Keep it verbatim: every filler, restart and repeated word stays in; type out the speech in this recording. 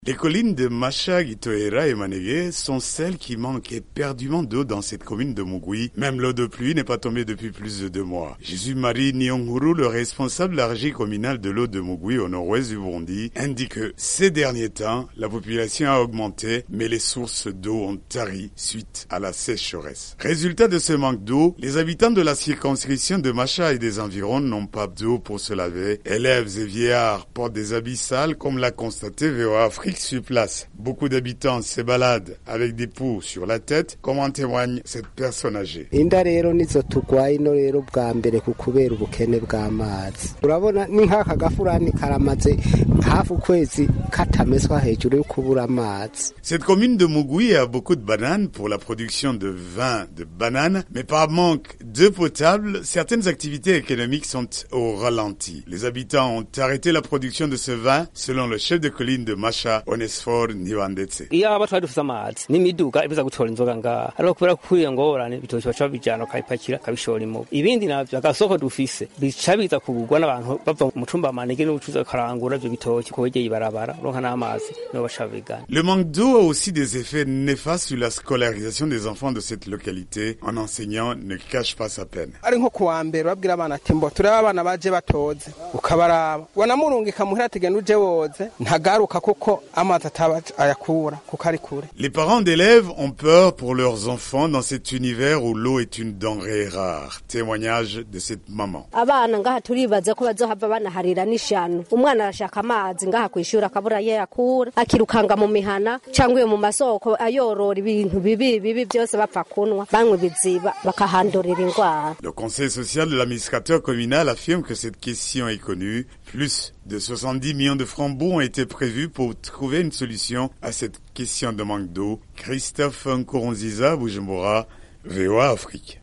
Les collines de Macha, Gitoera et Manégué sont celles qui manquent éperdument d'eau dans cette commune de Mugui. Même l'eau de pluie n'est pas tombée depuis plus de deux mois. Jésus-Marie Nyonguru, le responsable de la régie communale de l'eau de Mugui au nord-ouest du Burundi, indique que ces derniers temps, la population a augmenté, mais les sources d'eau ont tari suite à la sécheresse. Résultat de ce manque d'eau, les habitants de la circonscription de Macha et des environs n'ont pas d'eau pour se laver. Élèves et vieillards portent des habits sales, comme l'a constaté V O A Afrique sur place. Beaucoup d'habitants se baladent avec des poux sur la tête, comme en témoigne cette personne âgée. Inda rero nizo tugwaye no rero bwa mbere kukubera ubukene bw'amazi. Urabona ni nkaka gafurani karamaze hafu kwezi katameswa hejuru yo kubura amazi. Cette commune de Mugui a beaucoup de bananes pour la production de vin de bananes, mais par manque d'eau potable, certaines activités économiques sont au ralenti. Les habitants ont arrêté la production de ce vin, selon le chef de colline de Macha, Onesphore Nibandetse. Iyo abatwari dufite amazi n'imiduga ibuza gutora inzoga ngaha ariko kubera kuye ngorane bitoki baca bijana kayipakira kabishora imu ibindi navyo agasoko dufise bica biza kugurwa n'abantu bava mu cumba manege n'ubucuza karangura byo bitoki kwegeye ibarabara ronka n'amazi no bacabigana. Le manque d'eau a aussi des effets néfastes sur la scolarisation des enfants de cette localité. Un enseignant ne cache pas sa peine. Ari nko kuwa mbere babwira abana ati mbo turaba abana baje batoze ukabaraba wanamurungika muhira tegena uje woze ntagaruka kuko Les parents d'élèves ont peur pour leurs enfants dans cet univers où l'eau est une denrée rare. Témoignage de cette maman. Abana ngaha turibaza ko bazohava banaharira n'ishano. Umwana arashaka amazi ngaha kwishura akabura ye yakura akirukanga mu mihana cyangwa mu masoko ayorora ibintu bibi bibi byose bapfa kunwa banywe biziba bakahandorera ingwara. Le conseil social de l'administrateur communal affirme que cette question est connue. Plus de soixante-dix millions de francs bons ont été prévus pour trouver une solution à cette question de manque d'eau. Christophe Nkurunziza, Bujumbura, V O A Afrique.